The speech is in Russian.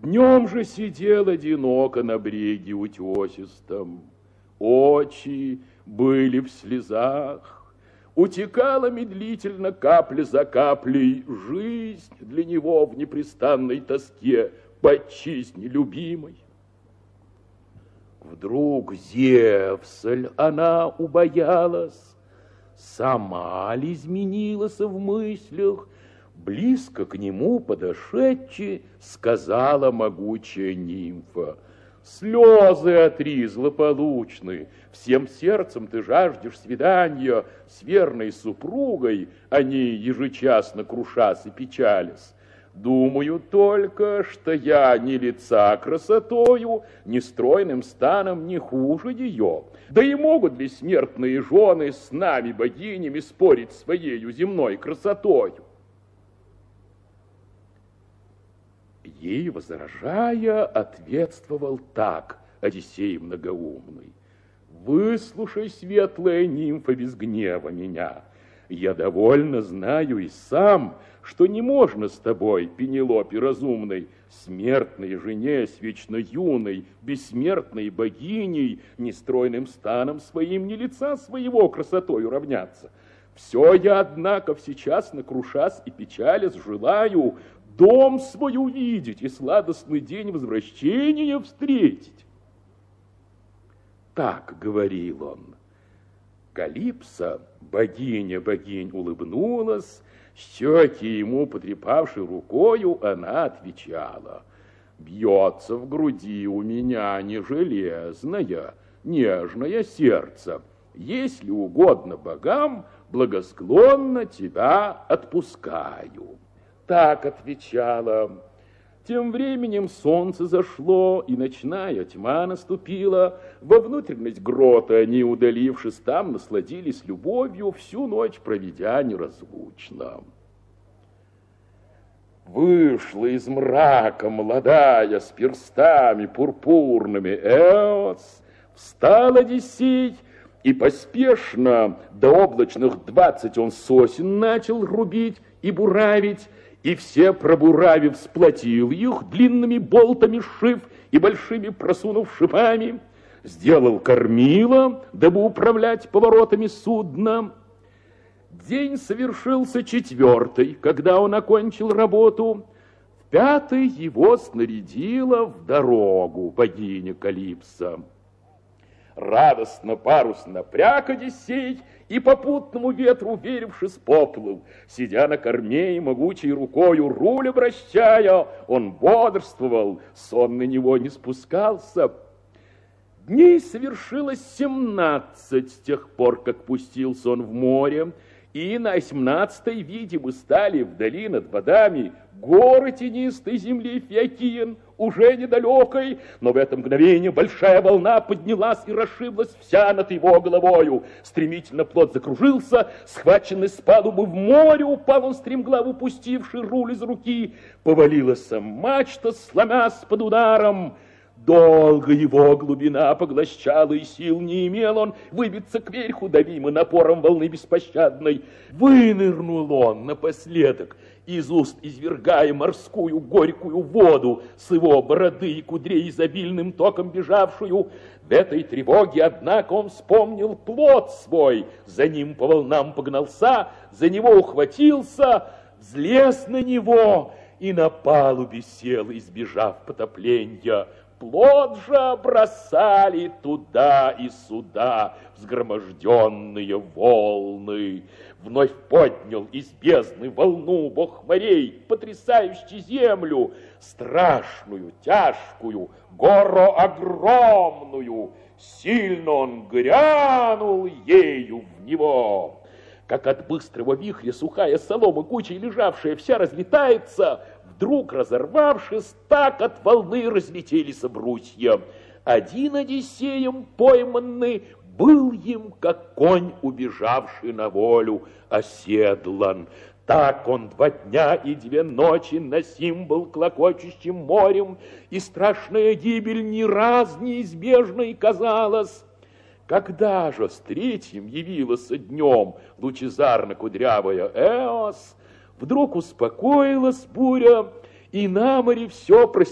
Днем же сидел одиноко на бреге утесистом. Очи были в слезах, утекала медлительно капля за каплей жизнь для него в непрестанной тоске по отчизне любимой. Вдруг Зевсаль она убоялась, сама ли изменилась в мыслях, близко к нему подошедши, сказала могучая нимфа: слезы отри, злополучны, всем сердцем ты жаждешь свидания с верной супругой, они ежечасно крушась и печались. Думаю только, что я ни лица красотою, ни стройным станом не хуже ее. Да и могут ли смертные жены с нами, богинями, спорить своею земной красотою? Ей, возражая, ответствовал так Одиссей многоумный: выслушай, светлая нимфа, без гнева меня. Я довольно знаю и сам, что не можно с тобой, Пенелопе разумной, смертной жене с вечно юной, бессмертной богиней, ни стройным станом своим, ни лица своего красотою равняться. Все я, однако, сейчас накрушась и печалясь желаю дом свой увидеть и сладостный день возвращения встретить. Так говорил он. Калипсо, богиня богинь, улыбнулась, щеки ему потрепавшей рукою, она отвечала: бьется в груди у меня не железное, нежное сердце. Если угодно богам, благосклонно тебя отпускаю. Так отвечала. Тем временем солнце зашло, и ночная тьма наступила. Во внутренность грота они, удалившись там, насладились любовью, всю ночь проведя неразлучно. Вышла из мрака молодая с перстами пурпурными Эос, встал Одиссей, и поспешно до облачных 20 он сосен начал рубить и буравить, и все, пробуравив, сплотил их, длинными болтами сшив и большими просунув шипами, сделал кормило, дабы управлять поворотами судна. День совершился 4-й, когда он окончил работу. В 5-й его снарядила в дорогу богиня Калипсо. Радостно парус напряг Одиссей, и попутному ветру, верившись, поплыл. Сидя на корме и могучей рукою руль обращая, он бодрствовал, сон на него не спускался. Дней совершилось 17 с тех пор, как пустился он в море, и на 18-й, видимо, стали вдали над водами горы тенистой земли Фиокиен, уже недалекой, но в это мгновение большая волна поднялась и расшиблась вся над его головою. Стремительно плот закружился, схваченный с палубы в море, упал он стремглав, упустивший руль из руки. Повалилась мачта, сломясь под ударом. Долго его глубина поглощала, и сил не имел он выбиться кверху, давимый напором волны беспощадной. Вынырнул он напоследок, из уст извергая морскую горькую воду, с его бороды и кудрей изобильным током бежавшую. В этой тревоге, однако, он вспомнил плот свой, за ним по волнам погнался, за него ухватился, взлез на него и на палубе сел, избежав потопления. Плот же бросали туда и сюда взгроможденные волны. Вновь поднял из бездны волну бог морей, потрясающий землю, страшную, тяжкую, гору огромную. Сильно он грянул ею в него. Как от быстрого вихря сухая солома, кучей лежавшая, вся разлетается, вдруг, разорвавшись, так от волны разлетелись брусья. Один Одиссеем пойманный был им, как конь, убежавший на волю, оседлан. Так он 2 дня и 2 ночи носим был клокочущим морем, и страшная гибель ни раз неизбежной казалась. Когда же с 3-м явилась днем лучезарно-кудрявая Эос, вдруг успокоилась буря, и на море все